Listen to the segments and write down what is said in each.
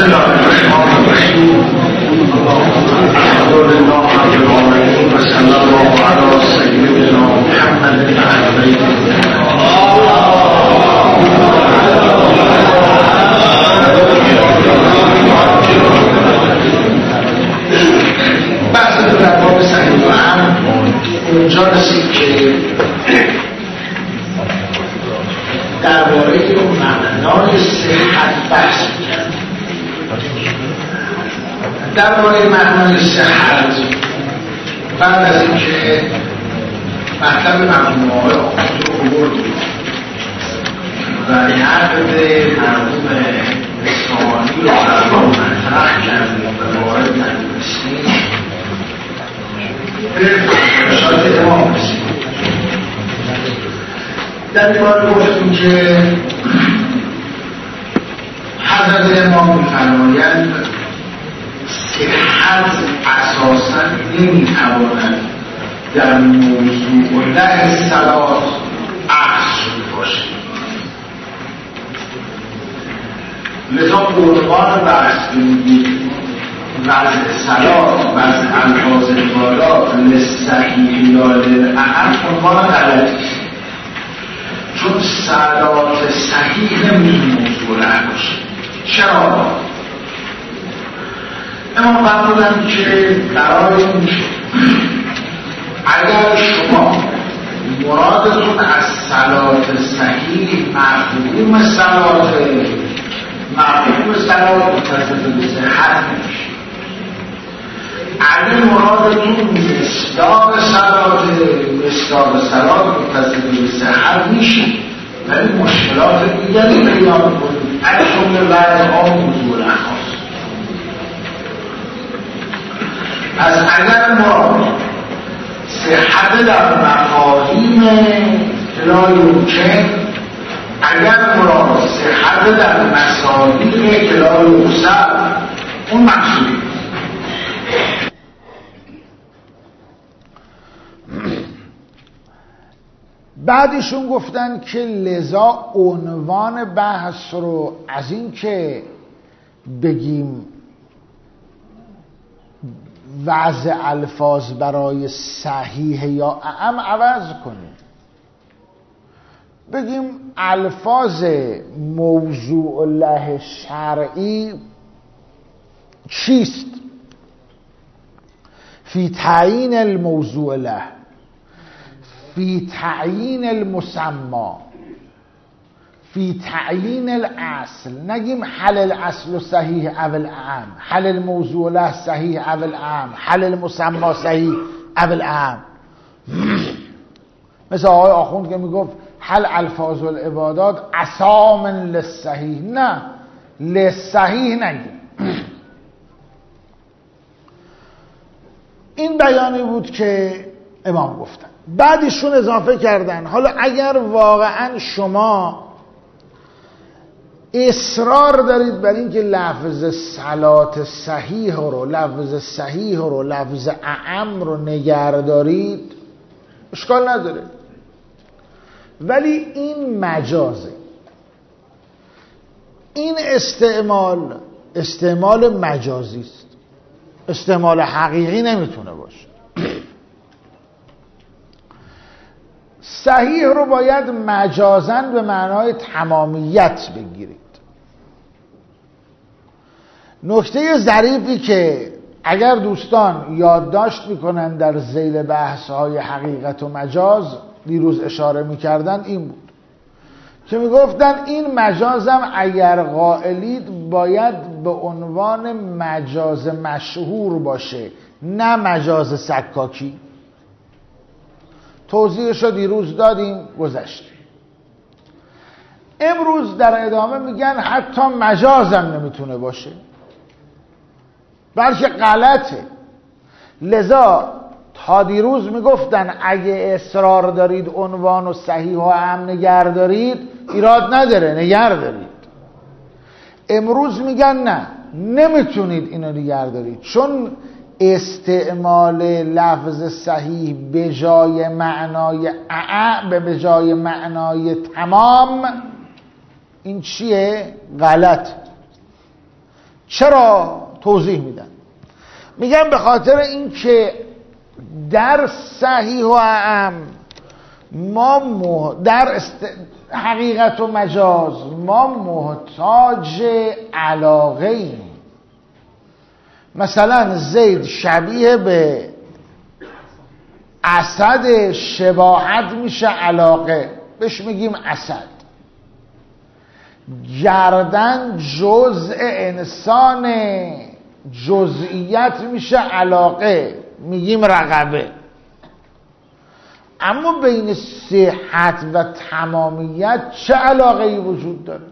الله الرحمن الرحیم الحمد لله رب العالمین و صلی الله علی سیدنا محمد النبی. بحث در باب صحیح و عام اونجا رسید که درباره معنای صحت بحث می‌کرد. درباره معنای صحت بعد از اینکه مطلب مفهوم آقای آخوندی رو آوردیم و نقد مرحوم اصفهانی رو در واقع مطرح کردیم و وارد نمی‌رسیم به فرمایشات امام رسیدیم. در این باره گفتیم که حضرت امام می‌فرمایند صحت اساساً نمی‌تواند در موضوع له صلات اصل باشه. لذا عنوان بحث می‌گید وضع صلات، وضع الفاظ عبادات للصحیح یا للأعم عنوان غلطی، چون صلات صحیح نمیتونه موضوع له باشه. چرا؟ امام فرمودند که برای این اگر شما مرادتون از صلات صحیح مفهوم صلات متصل به صحت میشه. اگر مرادتون مصداق صلات متصل به صحت میشه، ولی مشکلات دیگری پیدا میکنید. از جمله وضع موضوع لحاظ. پس اگر مراد صحت در مفاهیم لا یمکن، اگر مراد صحت در مصادیق لا یوصف، اون مقصودی. بعدشون گفتن که لذا عنوان بحث رو از این که بگیم وضع الفاظ برای صحیح یا اعم عوض کنیم، بگیم الفاظ موضوع له شرعی چیست فی تعیین الموضوع له، فی تعیین المسما، فی تعیین الاصل. نگیم حل الاصل صحیح او الاعم، حل الموضوع له صحیح او الاعم، حل المسما صحیح او الاعم. مثل آقای آخوند که میگفت حل الفاظ العبادات اسامن للصحیح. نه، للصحیح نگیم. این بیانی بود که امام گفتن. بعدشون اضافه کردن حالا اگر واقعا شما اصرار دارید بر این که لفظ صلات صحیح رو، لفظ صحیح رو، لفظ اعم رو نگه دارید، اشکال نداره، ولی این مجازه. این استعمال مجازی است، استعمال حقیقی نمیتونه باشه. صحیح رو باید مجازاً به معنای تمامیت بگیرید. نکته ظریفی که اگر دوستان یادداشت میکنن در ذیل بحث‌های حقیقت و مجاز دیروز اشاره میکردن این بود که میگفتن این مجازم اگر قائلید باید به عنوان مجاز مشهور باشه، نه مجاز سکاکی. توضیحش رو دیروز دادیم، گذشت. امروز در ادامه میگن حتی مجازم نمیتونه باشه، بلکه غلطه. لذا تا دیروز میگفتن اگه اصرار دارید عنوان و صحیح و اعم نگه دارید، ایراد نداره، نگه دارید. امروز میگن نه، نمیتونید اینو نگه دارید، چون استعمال لفظ صحیح به جای معنای اعم، به جای معنای تمام، این چیه؟ غلط. چرا؟ توضیح میدن. میگن به خاطر این که در صحیح و اعم ما در حقیقت و مجاز ما محتاج علاقه ایم. مثلا زید شبیه به اسد، شباهت میشه علاقه، بهش میگیم اسد. گردن جزء انسان، جزئیت میشه علاقه، میگیم رقبه. اما بین صحت و تمامیت چه علاقه‌ای وجود داره؟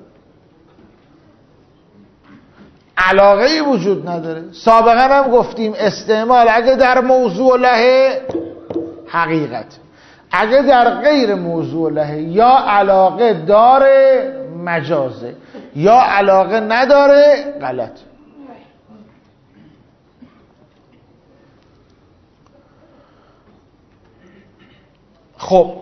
علاقه‌ای وجود نداره. سابقا هم گفتیم استعمال اگه در موضوع له حقیقت، اگه در غیر موضوع له یا علاقه داره مجازه، یا علاقه نداره غلط. خب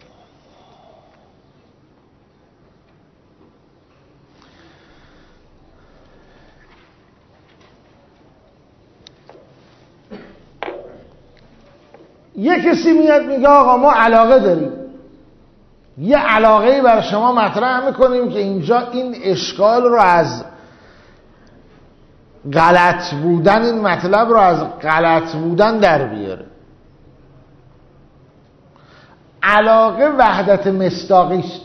یه کسی میاد میگه آقا ما علاقه داریم، یه علاقه‌ای بر شما مطرح میکنیم که اینجا این اشکال رو از غلط بودن، این مطلب رو از غلط بودن در بیاره. علاقه وحدت مصداقی است.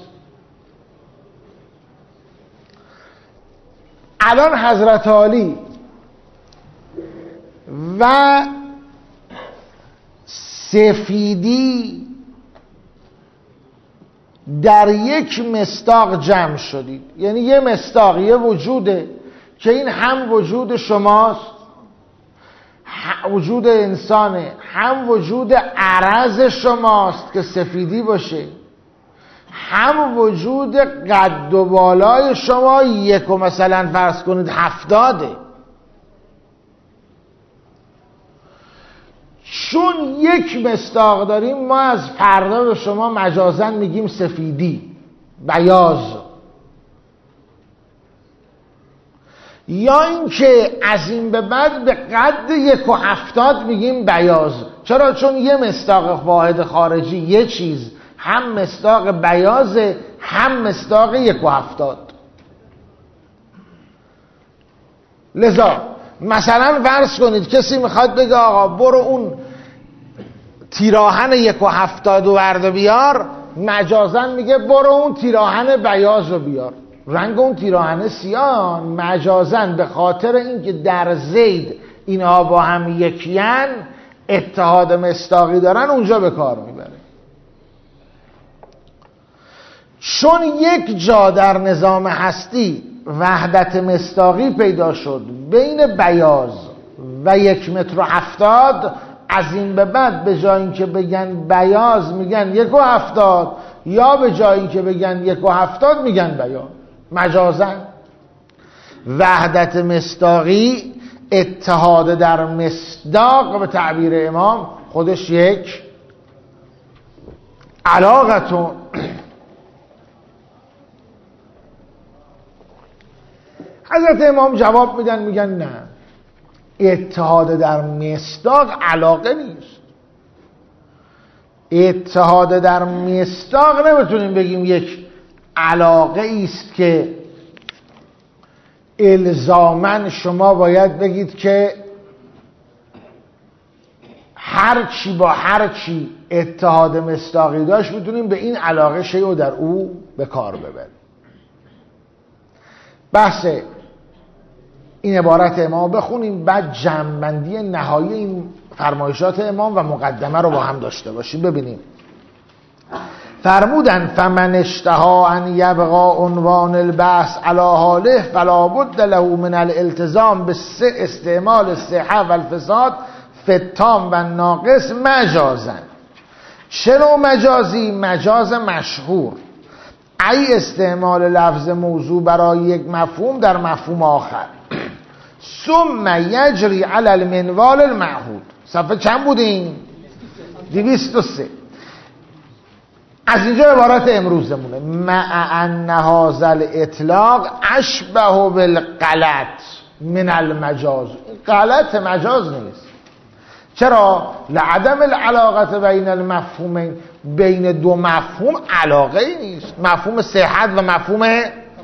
الان حضرت عالی و سفیدی در یک مصداق جمع شدید، یعنی یه مصداق، یه وجوده که این هم وجود شماست، وجود انسانه، هم وجود عرض شماست که سفیدی باشه، هم وجود قد و بالای شما یک و مثلا فرض کنید 70. چون یک مصداق داریم ما از فردا به شما مجازن میگیم سفیدی، بیاض. یا اینکه از این به بعد به قد 1.70 میگیم بیاض. چرا؟ چون یه مصداق واحد خارجی، یه چیز، هم مصداق بیاضه هم مصداق 1.70. لذا مثلا فرض کنید کسی میخواد بگه آقا برو اون تیراهن 1.70 و ورد بیار، مجازن میگه برو اون تیراهن بیاض رو بیار. رنگ اون تیراهن سیاه، مجازن به خاطر اینکه در زید اینها با هم یکیان، اتحاد مصداقی دارن، اونجا به کار میبره. چون یک جا در نظام هستی وحدت مصداقی پیدا شد بین بیاض و 1.70 متر، از این به بعد به جای اینکه بگن بیاض میگن 1.70، یا به جای اینکه بگن 1.70 میگن بیاض. مجازن وحدت مصداقی، اتحاد در مصداق، به تعبیر امام خودش یک علاقتون. حضرت امام جواب میدن، میگن نه، اتحاد در مصداق علاقه نیست. اتحاد در مصداق نمیتونیم بگیم یک علاقه است که الزاماً شما باید بگید که هر چی با هر چی اتحاد مصداقی داشت میتونیم به این علاقه شیء در او به کار ببریم. بحث این عبارت امام بخونیم، بعد جمع‌بندی نهایی این فرمایشات امام و مقدمه رو با هم داشته باشیم. ببینیم فرمودن فمن اشتها ان یبقى عنوان البحث علی حاله فلا بد له من الالتزام باستعمال الصحه والفساد فی التام و الناقص مجازا. چه نوع مجازی؟ مجاز مشهور، ای استعمال لفظ موضوع برای یک مفهوم در مفهوم آخر. ثم یجری علی المنوال المعهود. صفحه چند بودیم؟ 203. از اینجا عبارت امروزمونه. مع ان هذا الاطلاق اشبه بالغلط. من المجاز. غلط، مجاز نیست. چرا؟ لعدم العلاقه بین المفهومین، بین دو مفهوم علاقه ای نیست. مفهوم صحت و مفهوم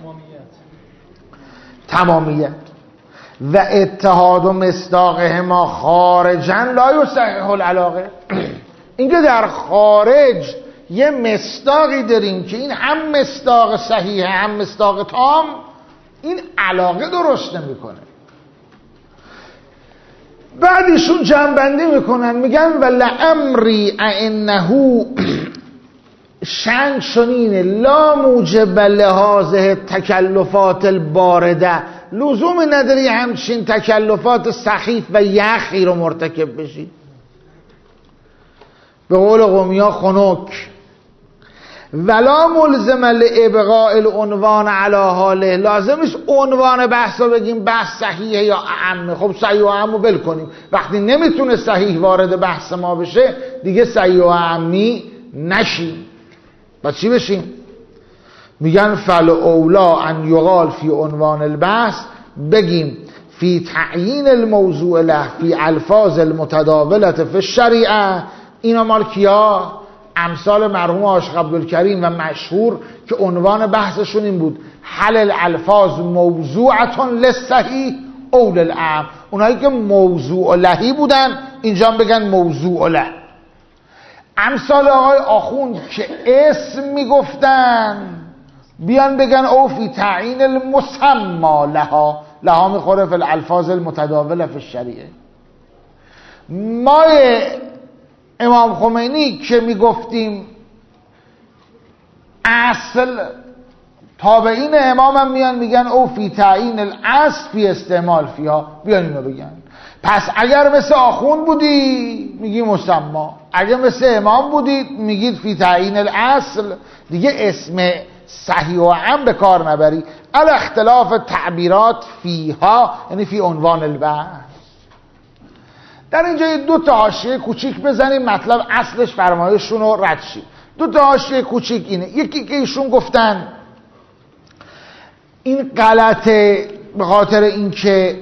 تمامیت و اتحاد و مصداقهما خارجا لا یصحح العلاقه. اینکه در خارج یه مصداقی داریم که این هم مصداق صحیح هم مصداق تام، این علاقه درست نمیکنه. بعد ایشون جمع‌بندی میکنن میگن و لامری انه شأن چنینه لا موجب لهذه تکلفات البارده، لزومی نداری همچین تکلفات سخیف و یخی رو مرتکب بشی. به قول قومیا خنک. ولا ملزم لابقاء العنوان علی حاله، لازم نیست عنوان بحث رو بگیم بحث صحیحه یا اعمه. خب صحیح و اعم رو بل کنیم، وقتی نمیتونه صحیح وارد بحث ما بشه دیگه صحیح و اعمی نشیم. بس چی بشیم؟ میگن فل اولا ان یقال فی عنوان البحث، بگیم فی تعیین الموضوع له فی الفاظ المتداولت فی الشریعه. اینا مال کیا؟ امثال مرحوم عاشق عبدالکریم و مشهور که عنوان بحثشون این بود هل الالفاظ موضوعة للصحیح او للأعم. اونایی که موضوع لهی بودن اینجا بگن موضوع له. امثال آقای آخوند که اسم میگفتن بیان بگن او فی تعیین المسمى لها میخوره فی الالفاظ المتداوله فی الشریعه. ما امام خمینی که میگفتیم اصل، تابعین امام هم میان میگن او فی تعیین الاصل فی استعمال فیها، بیان اینو بگن. پس اگر مثل آخوند بودی میگی مسمى، اگر مثل امام بودید میگید فی تعیین الاصل، دیگه اسم صحیح و عام به کار نبری. الاختلاف تعبیرات فیها یعنی فی عنوان البحث. در اینجا دو تا حاشیه کوچیک بزنیم، مطلب اصلش فرمایششون رو رد شیم. دو تا حاشیه کوچیک اینه. یکی که ایشون گفتن این غلطه به خاطر اینکه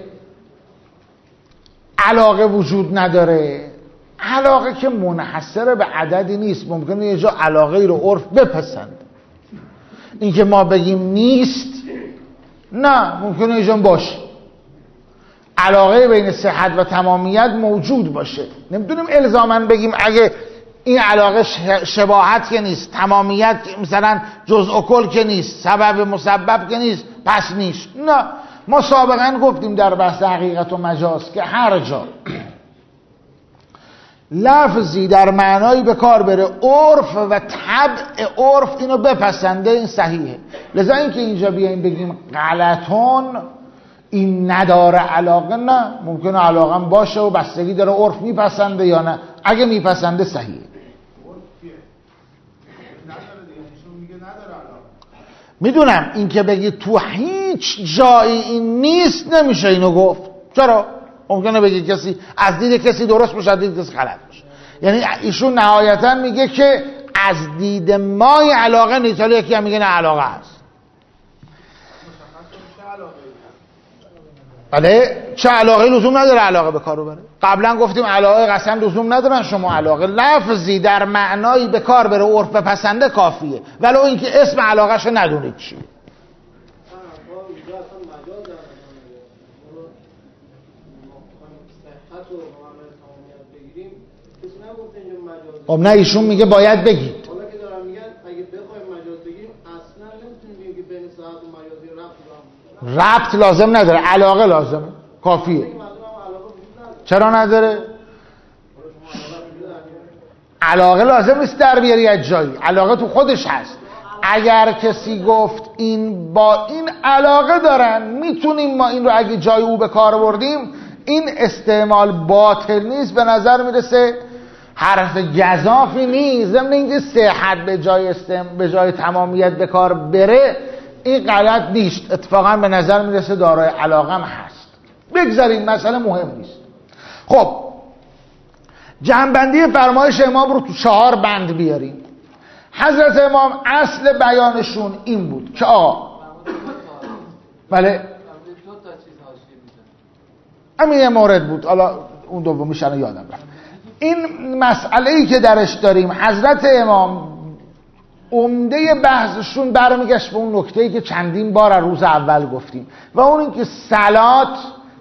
علاقه وجود نداره. علاقه که منحصر به عددی نیست، ممکنه یه جا علاقه رو عرف بپسند. اینکه ما بگیم نیست، نه، ممکنه یه جا باشه. علاقه بین صحت و تمامیت موجود باشه. نمیتونیم الزاماً بگیم اگه این علاقه شباهت که نیست، تمامیت مثلا جزء و کل که نیست، سبب مسبب که نیست، پس نیست. نه، ما سابقا گفتیم در بحث حقیقت و مجاز که هر جا لفظی در معنایی به کار بره عرف و طبع عرف اینو بپسنده، این صحیحه. لذا اینکه اینجا بیایم بگیم غلطون این نداره علاقه، نه، ممکنه علاقه هم باشه و بستگی داره عرف میپسنده یا نه. اگه میپسنده صحیحه. میدونم این که بگی تو هیچ جایی این نیست نمیشه اینو گفت. چرا؟ ممکنه بگی کسی از دید کسی درست باشه، از دید کسی غلط باشه. یعنی ایشون نهایتا میگه که از دید ما علاقه نیست، حالا یکی هم میگه نه علاقه هست. بله، چه علاقه لزوم نداره علاقه به کار بره. قبلا گفتیم علاقه قسم لزوم ندارن. شما علاقه لفظی در معنایی به کار بره عرف بپسنده کافیه، ولو اینکه اسم علاقه‌شو ندونید چیه. خب نه، ایشون میگه باید بگید. حالا که دارم میگن اگه بخوایم مجاز بگیریم اصلا نمیتونیم بگیم که بین صحت و مجازی ربط لازم نداره، علاقه لازمه، کافیه. چرا نداره؟ علاقه لازم نیست در بیاری از جایی، علاقه تو خودش هست. اگر کسی گفت این با این علاقه دارن میتونیم ما این رو اگه جای او به کار بردیم، این استعمال باطل نیست، به نظر میرسه حرف گزافی نیست. ضمن اینکه صحت به جای تمامیت به کار بره این غلط نیست، اتفاقا به نظر میرسه دارای علاقه هم هست. بگذاریم، مسئله مهم نیست. خب جمع‌بندی فرمایش امام رو تو 4 بند بیاریم. حضرت امام اصل بیانشون این بود که آقا بله همین یه مورد بود، حالا اون دومیش الان یادم رفت. این مسئله‌ای که درش داریم، حضرت امام عمده بحثشون برمیگشت به اون نکته‌ای که چندین بار از روز اول گفتیم و اون این که صلات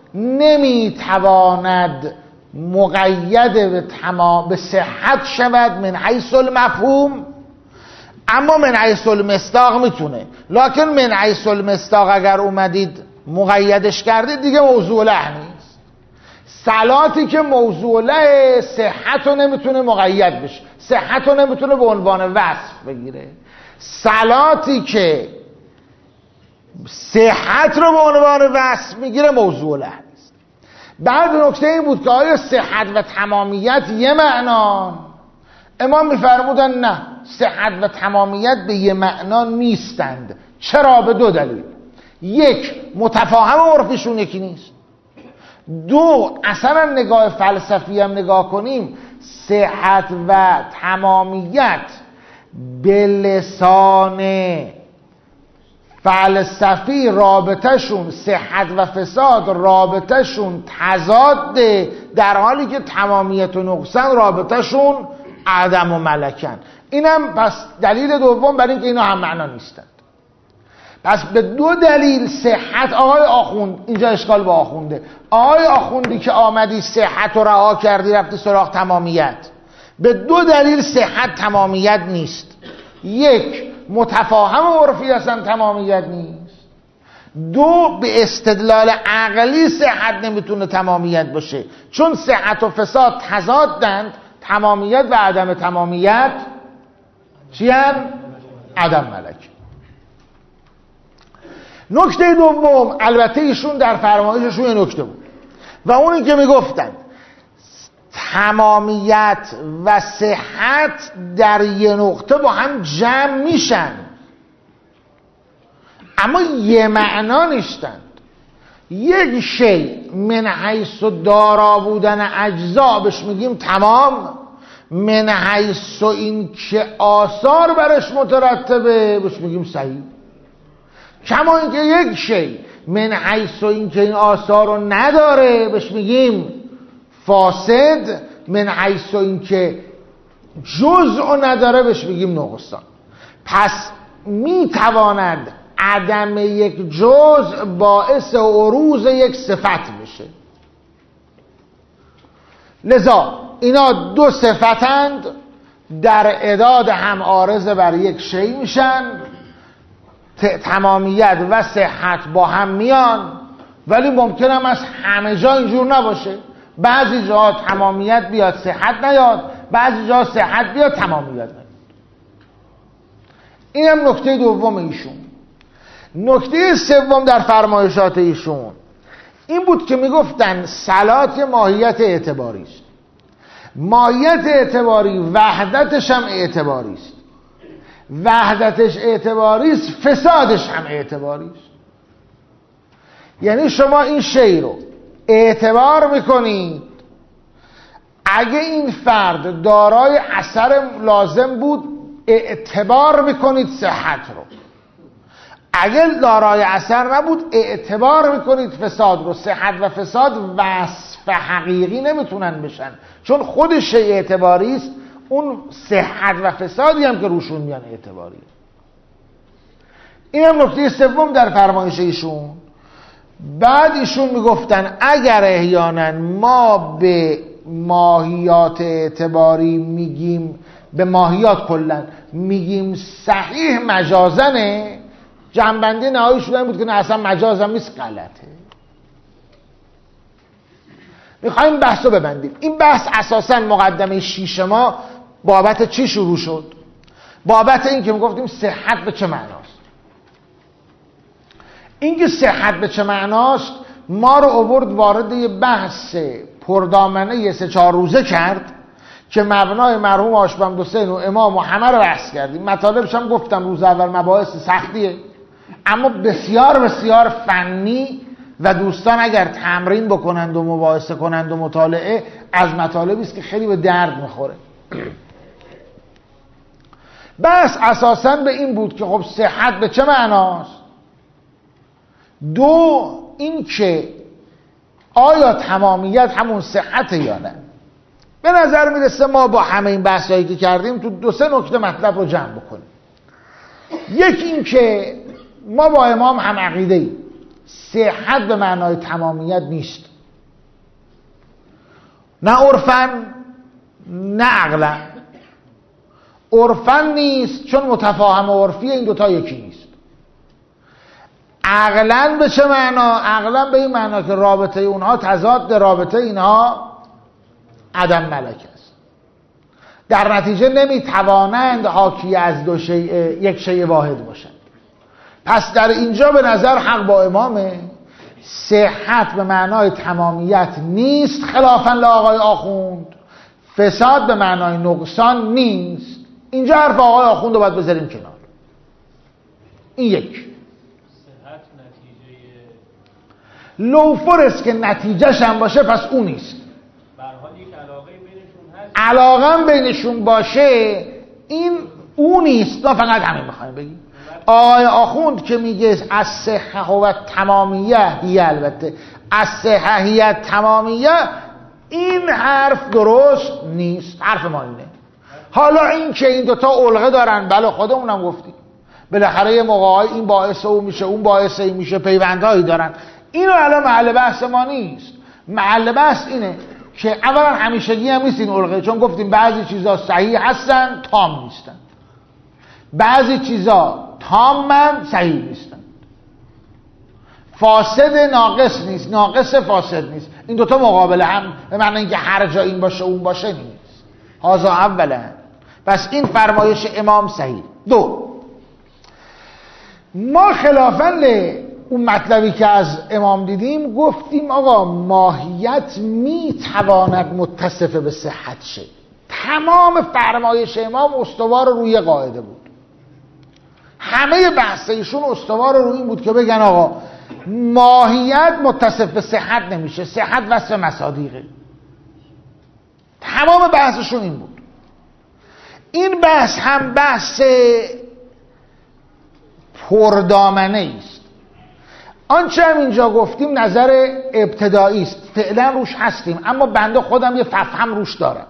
نمیتواند مقید به صحت شود من حیث المفهوم، اما من حیث المصداق میتونه. لکن من حیث المصداق اگر اومدید مقیدش کردید دیگه موضوع له نیست. صلاتی که موضوع له صحت رو نمیتونه مقید بشه، صحت رو نمیتونه به عنوان وصف بگیره. صلاتی که صحت رو به عنوان وصف میگیره موضوع له نیست. بعد نکته این بود که آیا صحت و تمامیت یه معنا؟ امام میفرمودن نه، صحت و تمامیت به یه معنا نیستند. چرا؟ به دو دلیل. یک، متفاهم عرفشون یکی نیست. دو، اصلا نگاه فلسفی هم نگاه کنیم، صحت و تمامیت به لسان فلسفی رابطهشون، صحت و فساد رابطهشون تضاده، در حالی که تمامیت و نقصان رابطهشون عدم و ملکن. اینم پس دلیل دوم برای اینکه اینا هم معنا نیستند. پس به دو دلیل صحت، آقای آخوند، اینجا اشکال با آخونده، آقای آخوندی که آمدی صحت رو رها کردی رفتی سراغ تمامیت، به دو دلیل صحت تمامیت نیست. یک، متفاهم عرفی اصلا تمامیت نیست. دو، به استدلال عقلی صحت نمیتونه تمامیت باشه، چون صحت و فساد تضادند. تمامیت و عدم تمامیت چی هم؟ عدم ملک. نکته دوم، البته ایشون در فرمایششون یه نکته بود و اونی که میگفتن تمامیت و صحت در یه نقطه با هم جمع میشن اما یه معنا نیستند. یک شی من حیث دارا بودن اجزا بهش میگیم تمام، من حیث این که آثار برش مترتبه بهش میگیم صحیح. کما اینکه یک شی من حیث این که این آثار رو نداره بهش میگیم فاسد، من حیث این که جزء نداره بهش میگیم نقصان. پس میتواند عدم یک جزء باعث عروض یک صفت بشه. لذا اینا دو صفتند، در اعداد هم عارض بر یک شی میشن. تمامیت و صحت با هم میان، ولی ممکن هم از همه جا اینجور نباشه. بعضی جا تمامیت بیاد صحت نیاد، بعضی جا صحت بیاد تمامیت نیاد. این هم نکته دوم ایشون. نکته سوم در فرمایشات ایشون این بود که میگفتن صلات ماهیت اعتباری است. ماهیت اعتباری وحدتش هم اعتباری است. وحدتش اعتباری است، فسادش هم اعتباری است. یعنی شما این شی رو اعتبار میکنید، اگه این فرد دارای اثر لازم بود اعتبار میکنید صحت رو، اگه دارای اثر نبود اعتبار میکنید فساد رو. صحت و فساد وصف حقیقی نمیتونن بشن، چون خودش اعتباری است، اون صحت و فسادی هم که روشون میان اعتباری. این هم نکته سوم در فرمایش ایشون. بعد ایشون میگفتن اگر احیانا ما به ماهیات اعتباری میگیم، به ماهیات کلن میگیم صحیح مجازنه، جنبنده نهایی شدن بود که نه اصلا مجازم نیست، غلطه. میخوایم بحث رو ببندیم. این بحث اساسا مقدمه 6 ما بابت چی شروع شد؟ بابت این که میگفتیم صحت به چه معناست. این که صحت به چه معناست ما رو آورد وارد یه بحث پردامنه 3-4 روزه کرد که مبنای مرحوم هاشم حسین و امام و همه رو بحث کردیم. مطالبش هم گفتم روز اول مباحث سختیه اما بسیار بسیار فنی و دوستان اگر تمرین بکنند و مباحثه کنند و مطالعه از مطالبی است که خیلی به درد میخوره. بس اساساً به این بود که خب صحت به چه معناست. دو، این که آیا تمامیت همون صحت یا نه؟ به نظر میرسه ما با همه این بحثایی که کردیم تو 2-3 نکته مطلب رو جمع بکنیم. یکی این که ما با امام هم عقیده ایم صحت به معنای تمامیت نیست، نه عرفاً نه عقلاً. عرفاً نیست چون متفاهم عرفی این دوتا یکی نیست. عقلاً به چه معنا؟ عقلاً به این معنا که رابطه اونها تضاد رابطه اینها عدم ملک است. در نتیجه نمیتوانند حاکی از دو شیء یک شیء واحد باشند. پس در اینجا به نظر حق با امامه، صحت به معنای تمامیت نیست خلافاً لآقای آخوند، فساد به معنای نقصان نیست. اینجا حرف آقای آخوند رو باید بذاریم کنار. این یک. صحت نتیجه لوفرست که نتیجهش هم باشه پس اون نیست. به هر حال یک علاقه بینشون هست. علاقه بینشون باشه این اون نیست. ما فقط همین میخوایم بگیم. آقای آخوند که میگه از صحه و تمامیه هی، البته از صحه هی تمامیه، این حرف درست نیست. حرف ما اینه. حالا این که این دوتا علقه دارن، بله خودمونم گفتیم بالاخره یه موقعای این باعث اون میشه، اون باعث این میشه، پیوندهایی دارن. اینو الان محل بحث ما نیست. محل بحث اینه که اولا همیشگی هم نیست این علقه، چون گفتیم بعضی چیزا صحیح هستن تام نیستن، بعضی چیزا تامن صحیح نیستن. فاسد ناقص نیست، ناقص فاسد نیست. این دوتا مقابل هم، به معنی اینکه هر جا این باشه اون باشه نیست. هذا اولا. پس این فرمایش امام صحیح. دو، ما خلافاً اون مطلبی که از امام دیدیم گفتیم آقا ماهیت میتواند متصف به صحت شه. تمام فرمایش امام استوار روی قاعده بود. همه بحث ایشون استوار روی این بود که بگن آقا ماهیت متصف به صحت نمیشه، صحت وصف مصادیقه. تمام بحثشون این بود. این بحث هم بحث پردامنه است. آنچه هم اینجا گفتیم نظر ابتدایی است، فعلا روش هستیم، اما بنده خودم یه ففهم روش دارم.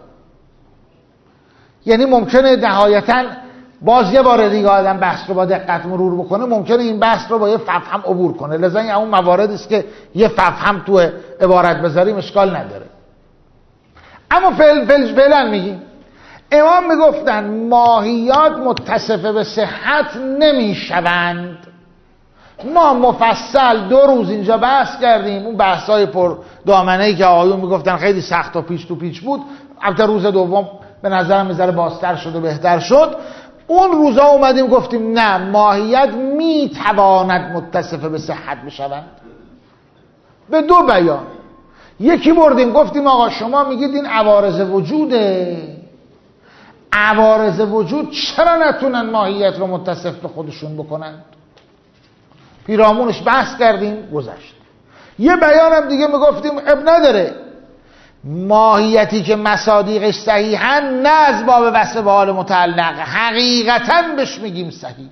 یعنی ممکنه نهایتاً باز یه بار دیگه آدم بحث رو با دقت مرور بکنه، ممکنه این بحث رو با یه ففهم عبور کنه. لذا این اون مواردی است که یه ففهم تو عبارت بذاریم اشکال نداره. اما فعلا میگیم امام میگفتن ماهیات متصفه به صحت نمیشوند. ما مفصل 2 روز اینجا بحث کردیم، اون بحثای پر دامنه‌ای که آقایون میگفتن خیلی سخت و پیچ تو پیچ بود. البته روز دوم به نظرم میذاره بازتر شد و بهتر شد. اون روزا اومدیم گفتیم نه، ماهیت میتواند متصفه به صحت بشوند به 2 بیان. یکی بردیم گفتیم آقا شما میگید این عوارض وجوده، عوارض وجود چرا نتونن ماهیت رو متصف به خودشون بکنند؟ پیرامونش بحث کردیم، گذشت. یه بیانم دیگه میگفتیم اب نداره، ماهیتی که مصادیقش صحیحن نه از باب وصف به حال متعلق، حقیقتاً بهش میگیم صحیح.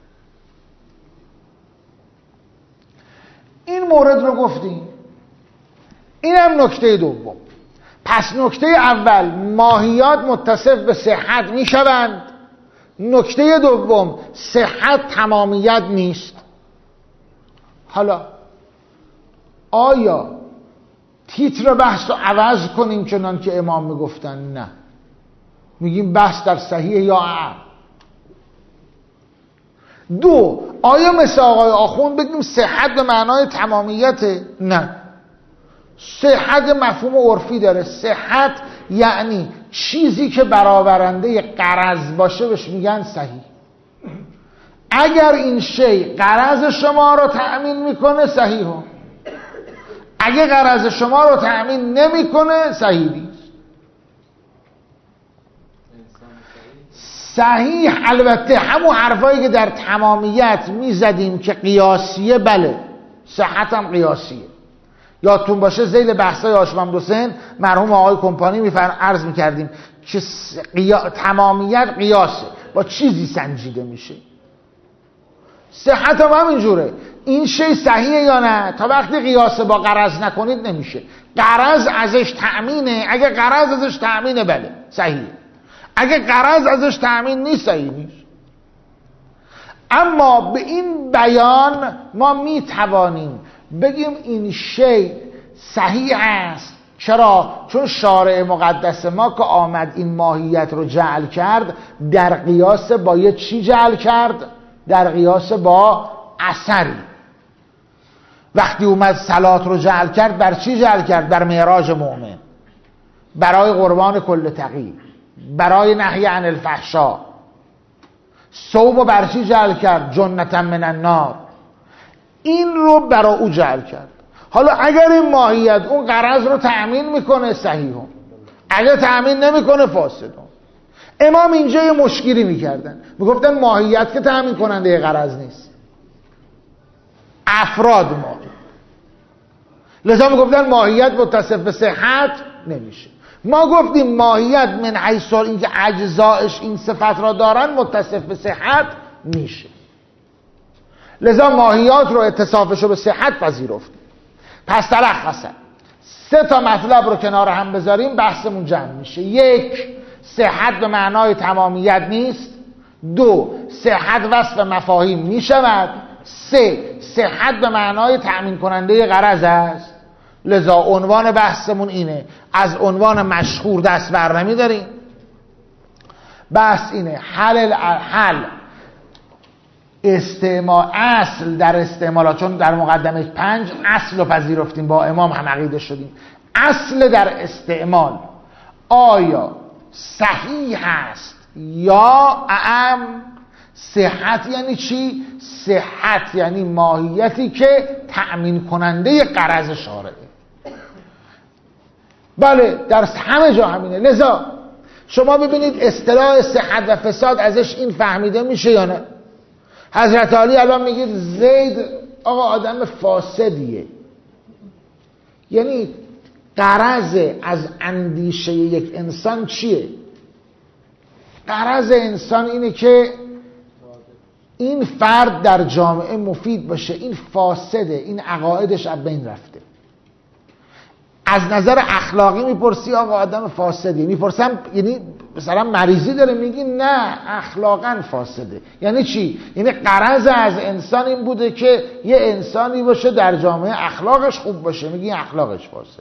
این مورد رو گفتیم. اینم نکته دوم. پس نکته اول ماهیات متصف به صحت میشوند. نکته دوم صحت تمامیت نیست. حالا آیا تیتر بحث رو عوض کنیم چنان که امام میگفتن؟ نه، میگیم بحث در صحیح یا اعم. 2، آیا مثل آقای آخوند بگیم صحت به معنای تمامیته؟ نه، صحت مفهوم عرفی داره. صحت یعنی چیزی که برآورنده غرض باشه بهش میگن صحیح. اگر این شی غرض شما رو تأمین میکنه صحیح ها، اگه غرض شما رو تأمین نمیکنه صحیح نیست. صحیح البته همون حرفایی که در تمامیت میزدیم که قیاسیه، بله صحت هم قیاسیه. یادتون باشه ذیل بحثای هاشم حسین مرحوم آقای کمپانی عرض میکردیم که تمامیت قیاسه، با چیزی سنجیده میشه. صحت هم همینجوره. این شی صحیحه یا نه؟ تا وقتی قیاس با غرض نکنید نمیشه. غرض ازش تأمینه، اگه غرض ازش تأمینه بله صحیحه، اگه غرض ازش تأمین نیست صحیح نیست. اما به این بیان ما میتوانیم بگیم این شی صحیح است. چرا؟ چون شارع مقدس ما که آمد این ماهیت رو جعل کرد، در قیاس با یه چی جعل کرد؟ در قیاس با اثری. وقتی اومد صلات رو جعل کرد، بر چی جعل کرد؟ بر معراج مؤمن، برای قربان کل تقی، برای نهی عن الفحشا. صوم بر چی جعل کرد؟ جنة من النار. این رو برای او جعل کرد. حالا اگر این ماهیت اون غرض رو تأمین میکنه صحیحون، اگر تأمین نمیکنه فاسدون. امام اینجا یه مشکلی میکردن، میگفتن ماهیت که تأمین کننده غرض نیست، افراد ما، لذا میگفتن ماهیت متصف به صحت نمیشه. ما گفتیم ماهیت من حیث اینکه اجزایش این صفت را دارن متصف به صحت میشه، لذا ماهیات رو اتصافش رو به صحت پذیرفتیم. پس تلخصا 3 مطلب رو کنار هم بذاریم بحثمون جمع میشه. 1 صحت به معنای تمامیت نیست. 2 صحت وصف مفاهیم میشود. 3 صحت به معنای تأمین کننده غرض است. لذا عنوان بحثمون اینه، از عنوان مشهور دست بر نمی‌داریم. بحث اینه حل استعمال اصل در استعمالات، چون در مقدمه 5 اصل رو پذیرفتیم، با امام هم عقیده شدیم. اصل در استعمال آیا صحیح هست یا اعم؟ صحت یعنی چی؟ صحت یعنی ماهیتی که تأمین کننده غرض شارعه. بله در همه جا همینه. لذا شما ببینید اصطلاح صحت و فساد ازش این فهمیده میشه یا نه؟ حضرت علی الان میگید زید آقا آدم فاسدیه، یعنی غرض از اندیشه یک انسان چیه؟ غرض انسان اینه که این فرد در جامعه مفید باشه، این فاسده، این عقایدش از بین رفته. از نظر اخلاقی میپرسی آقا آدم فاسدی، میپرسم یعنی مثلا مریضی داره، میگی نه اخلاقا فاسده. یعنی چی؟ یعنی غرض از انسان این بوده که یه انسانی باشه در جامعه اخلاقش خوب باشه، میگی اخلاقش فاسده.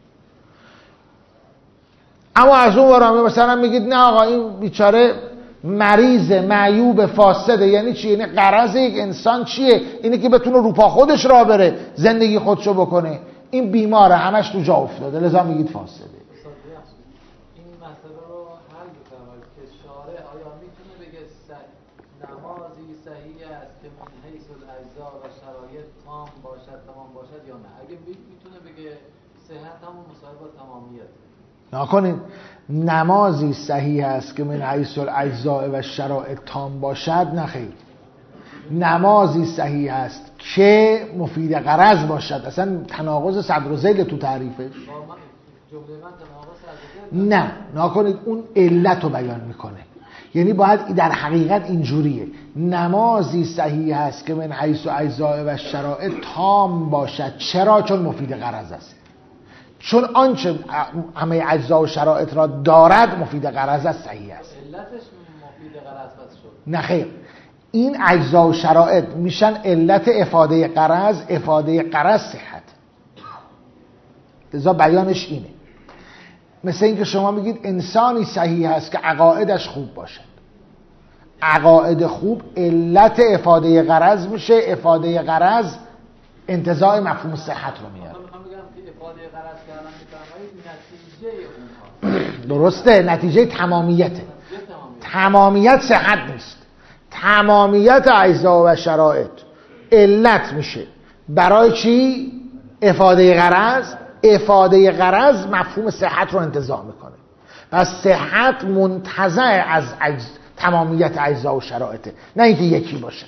اما از اون ورا مثلا میگید نه آقا این بیچاره مریض معیوب فاسده. یعنی چی؟ یعنی غرض یک انسان چیه؟ اینه که بتونه رو پا خودش راه بره، زندگی خودشو بکنه. این بیماره، همش تو جا افتاده، لذا میگید فاسده. این مسئله رو حل بکنم که شارع آیا میتونه بگه نمازی صحیح است که من حیث الاجزا و شرایط تام باشد، تمام باشد یا نه؟ اگه میتونه بگه صحت همون مصاحب با تمامیت. نکنید نمازی صحیح است که من حیث الاجزا و شرایط تام باشد، نه خیر. نمازی صحیح است که مفید غرض باشد. اصلا تناقض صدر و ذیل تو تعریفش نه. نکنید اون علت رو بیان میکنه. یعنی باید در حقیقت اینجوریه، نمازی صحیح است که من حیث اجزا و شرایط تام باشد. چرا؟ چون مفید غرض است. چون آنچه همه اجزا و شرایط را دارد مفید غرض است، صحیح است. علتش مفید غرض شد؟ نه خیر، این اجزا و شرایط میشن علت افاده غرض. افاده غرض صحت. لذا بیانش اینه. مثل اینکه شما میگید انسانی صحیح هست که عقایدش خوب باشد. عقاید خوب علت افاده غرض میشه. افاده غرض انتزاع مفهوم صحت رو میاره. افاده غرض کردن نتیجه اونها درسته، نتیجه تمامیته. تمامیت صحت نیست. تمامیت اجزا و شرایط علت میشه. برای چی؟ افاده غرض. افاده غرض مفهوم صحت رو انتزاع میکنه. پس صحت منتزع از تمامیت اجزا و شرایطه، نه اینکه یکی باشه.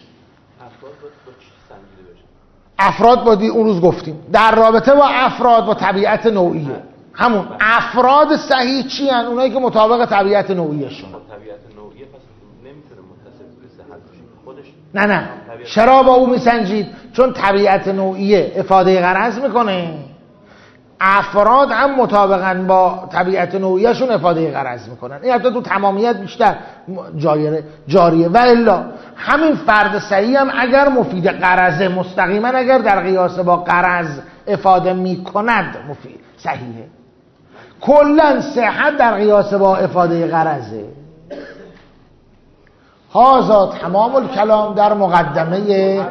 افراد با اون روز گفتیم در رابطه با افراد با طبیعت نوعیه. همون افراد صحیح چی هن؟ اونایی که مطابق طبیعت نوعیشون. طبیعت نوعیه پس نمیتونه متصل به صحت باشه. خودش نه چرا با او میسنجید؟ چون طبیعت نوعیه افاده غرض میکنه، افراد هم مطابقاً با طبیعت نوعیهشون افاده غرض میکنن. این حتی تو تمامیت بیشتر جاریه. و الا همین فرد صحیح هم اگر مفید غرضه، مستقیما اگر در قیاس با غرض افاده میکند مفید صحیحه. کلا صحت در قیاس با افاده غرضه. هذا تمام الکلام در مقدمه 6. از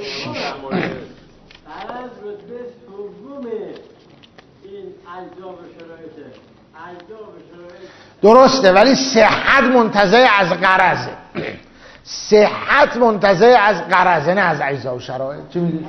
رتبه دوم این اجزا و شرایطه. درسته، ولی صحت منتزع از غرضه. صحت منتزع از غرضه، نه از اجزا و شرایط. چی میگی؟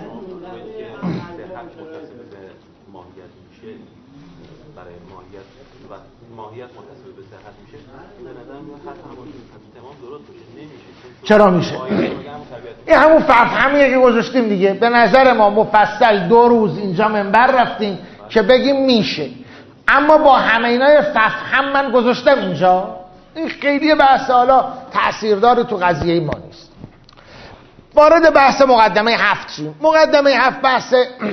ماهیت متصل به صحت میشه. به نظر میاد حتی همون تمام درست میشه. نمیشه. چرا میشه؟ این همون فهمیه که گذاشتیم دیگه. به نظر ما مفصل 2 روز اینجا منبر رفتیم که بگیم میشه، اما با همه اینای فهم من گذاشتم اینجا. این خیلی بحث حالا تأثیردار تو قضیه ما نیست. وارد بحث مقدمه 7 شیم. مقدمه 7 بحث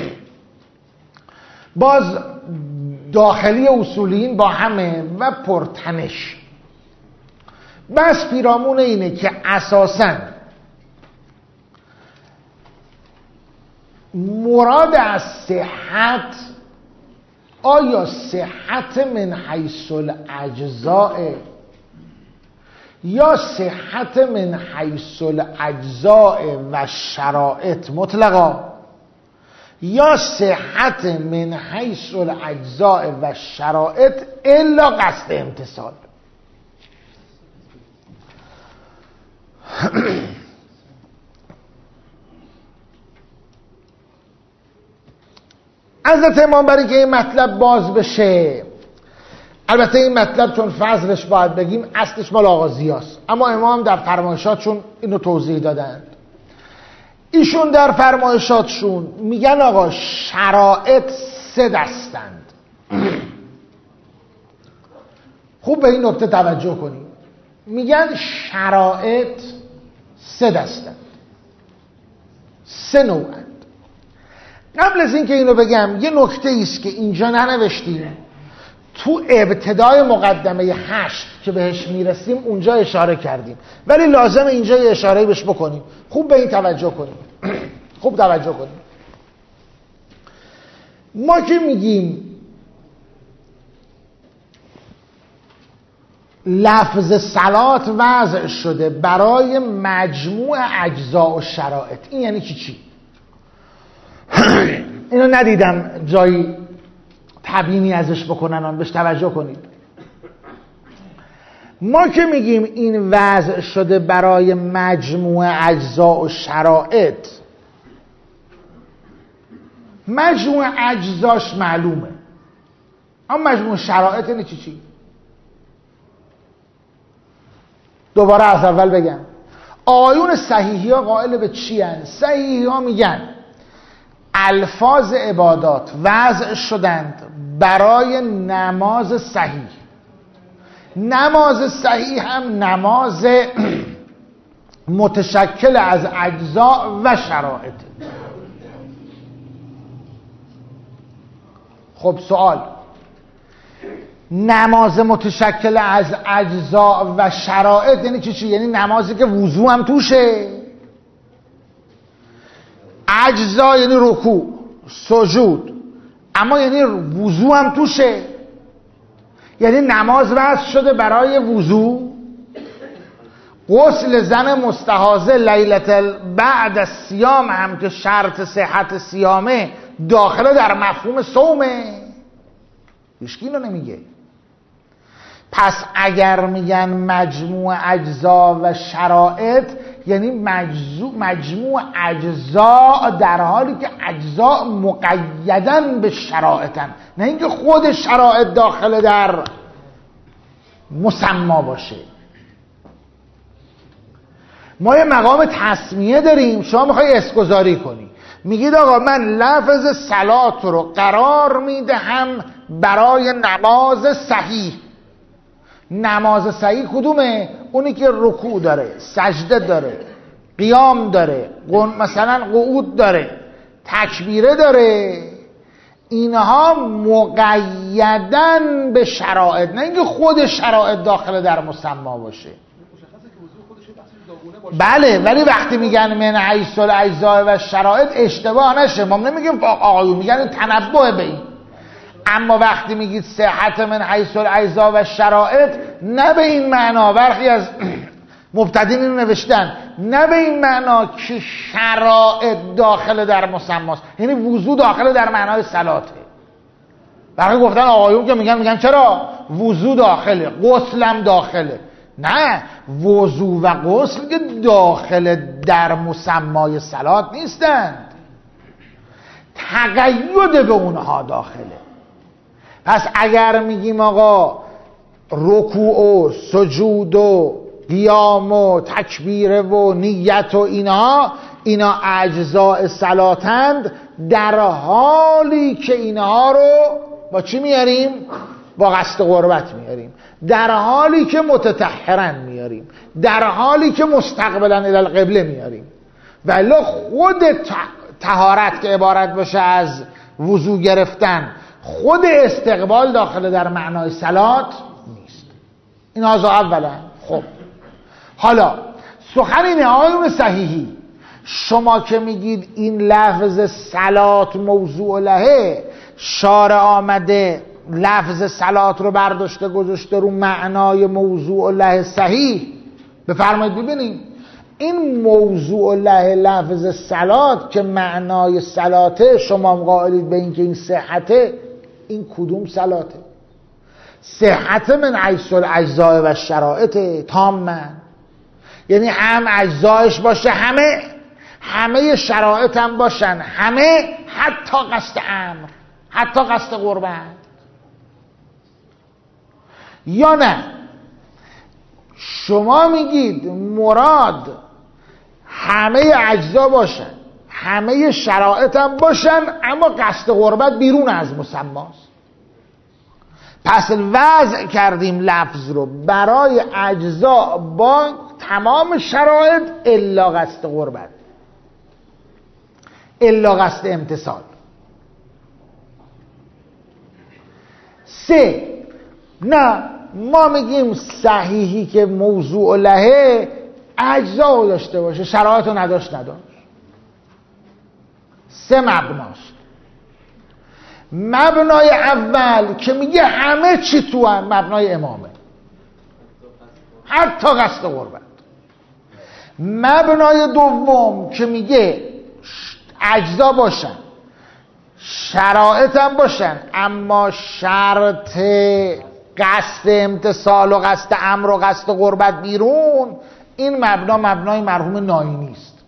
باز داخلی اصولین با همه و پرتنش. بس پیرامون اینه که اساساً مراد از صحت آیا صحت من حیث الاجزاء یا صحت من حیث الاجزاء و شرائط مطلقا، یا صحت من حیث الاجزاء و شرائط الا قصد امتصال. حضرت امام برای که این مطلب باز بشه، البته این مطلب چون فضلش باید بگیم اصلش مال آغازی هست، اما امام در فرمایشاتشون اینو توضیح دادند. ایشون در فرمایشاتشون میگن آقا شرائط 3 دستند. خوب به این نکته توجه کنید. میگن شرائط 3 دستند، 3 نوعند. قبل از این که اینو بگم یه نکته ایست که اینجا ننوشتیم، تو ابتدای مقدمه 8 که بهش میرسیم اونجا اشاره کردیم، ولی لازم اینجا یه اشاره بهش بکنیم. خوب به این توجه کنیم. خوب توجه کنیم. ما که میگیم لفظ صلات وضع شده برای مجموع اجزا و شرائط، این یعنی چی؟ اینو ندیدم جایی تبیینی ازش بکنن، بهش توجه کنید. ما که میگیم این وضع شده برای مجموع اجزا و شرائط، مجموع اجزاش معلومه، اما مجموع شرائط یعنی چی؟ دوباره از اول بگم. آیون صحیحی ها قائل به چی هن؟ صحیحی ها میگن الفاظ عبادات وضع شدند برای نماز صحیح. نماز صحیح هم نماز متشکل از اجزا و شرائط. خب سوال، نماز متشکل از اجزا و شرائط یعنی چی؟ یعنی نمازی که وضو هم توشه، اجزا یعنی رکوع، سجود، اما یعنی وضو هم توشه. یعنی نماز وضع شده برای وضو. غسل زن مستحاضه لیلة بعد الصیام هم که شرط صحت صیامه داخله در مفهوم صومه. هیچکی اینو نمیگه. پس اگر میگن مجموع اجزا و شرائط یعنی مجموع اجزا در حالی که اجزا مقیدن به شرائطن، نه اینکه خود شرائط داخل در مسما باشه. ما یه مقام تسمیه داریم، شما میخوای اسمگذاری کنی، میگید آقا من لفظ صلات رو قرار میدهم برای نماز صحیح. نماز صحیح کدومه؟ اونی که رکوع داره، سجده داره، قیام داره، مثلا قعود داره، تکبیره داره، اینها مقیدن به شرایط، نه اینکه خود شرایط داخل در مسما باشه. بله، ولی وقتی میگن من حیث الاجزاء و شرایط اشتباه نشه، ما نمیگیم آقایون، میگن تنبه به این. اما وقتی میگید صحت من حیث الاجزاء و شرایط، نه به این معنا، برخی از مبتدین اینو نوشتن، نه به این معنا که شرایط داخل در مسماست، یعنی وضو داخل در معنای صلاته. برخی گفتن آقایون که میگن چرا وضو داخله، غسلم داخله. نه، وضو و غسل که داخل در مسمای صلات نیستند، تقید به اونها داخله. پس اگر میگیم آقا رکوع و سجود و قیام و تکبیر و نیت و اینا اجزاء صلاتند، در حالی که اینها رو با چی میاریم؟ با قصد قربت میاریم، در حالی که متطهرن میاریم، در حالی که مستقبلا الی القبله میاریم. ولی خود طهارت که عبارت باشه از وضو گرفتن، خود استقبال داخل در معنای صلات نیست. این از اولا. خب حالا سخن اینه آقایون صحیحی، شما که میگید این لفظ صلات موضوع لهه، شارع آمده لفظ صلات رو برداشته گذاشته رو معنای موضوع له صحیح، بفرمایید ببینیم این موضوع له لفظ صلات که معنای صلاته، شما قائلید به این که این صحته، این کدوم صلاته؟ صحت من حیث الاجزاء و شرایط تاماً، یعنی هم اجزایش باشه، همه شرایط هم باشن، همه، حتی قصد امر، حتی قصد قربت. یا نه شما میگید مراد همه اجزا باشن، همه شرایط هم باشن، اما قصد قربت بیرون از مسماست. پس وضع کردیم لفظ رو برای اجزا با تمام شرایط الا قصد قربت، الا قصد امتثال. 3 نه، ما میگیم صحیحی که موضوع لهه اجزا رو داشته باشه، شرایط رو نداشت. 3 مبناست. مبنای اول که میگه همه چی تو هم، مبنای امامه، حتی قصد قربت. مبنای دوم که میگه اجزا باشن، شرایط هم باشن، اما شرط قصد امتثال و قصد امر و قصد قربت بیرون، این مبنای مرحوم ناینی است.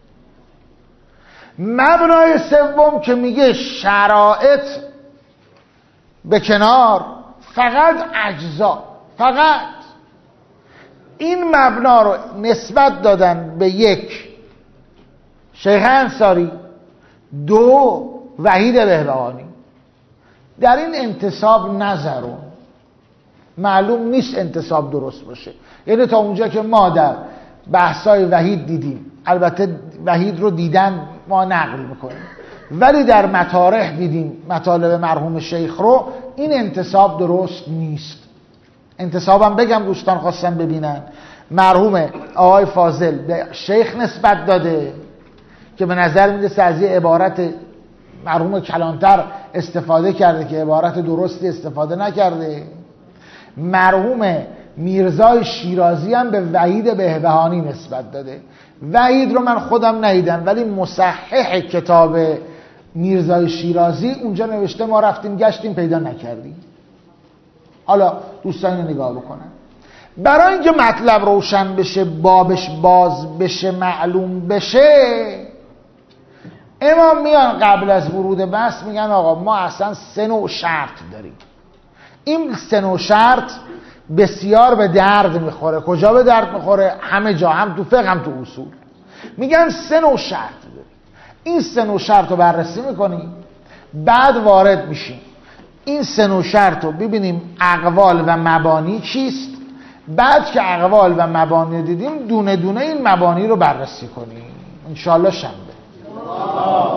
مبنای سوم که میگه شرایط به کنار، فقط اجزا، فقط، این مبنا رو نسبت دادن به 1 شیخ انصاری، 2 وحید بهبهانی. در این انتساب نظرون، معلوم نیست انتساب درست باشه، یعنی تا اونجا که ما در بحثای وحید دیدیم، البته وحید رو دیدن ما نقل میکنیم، ولی در مطارح دیدیم مطالب مرحوم شیخ رو، این انتساب درست نیست. انتسابم بگم دوستان خواستن ببینن، مرحوم آقای فاضل به شیخ نسبت داده که به نظر میرسه از یه عبارت مرحوم کلانتر استفاده کرده که عبارت درستی استفاده نکرده. مرحوم میرزای شیرازی هم به وحید بهبهانی نسبت داده. وحید رو من خودم ندیدم، ولی مصحح کتاب میرزای شیرازی اونجا نوشته ما رفتیم گشتیم پیدا نکردیم. حالا دوستان اینو نگاه بکنن. برای اینکه مطلب روشن بشه، بابش باز بشه، معلوم بشه، امام میان قبل از ورود بحث میگن آقا ما اصلا 3 نوع شرط داریم. این 3 نوع شرط بسیار به درد میخوره. کجا به درد میخوره؟ همه جا، هم تو فقه هم تو اصول. میگن 3 نوع شرط داریم. این 3 نوع شرط رو بررسی میکنیم، بعد وارد میشیم این 3 نوع شرط رو ببینیم اقوال و مبانی چیست، بعد که اقوال و مبانی دیدیم دونه دونه این مبانی رو بررسی کنیم انشاءالله شنبه.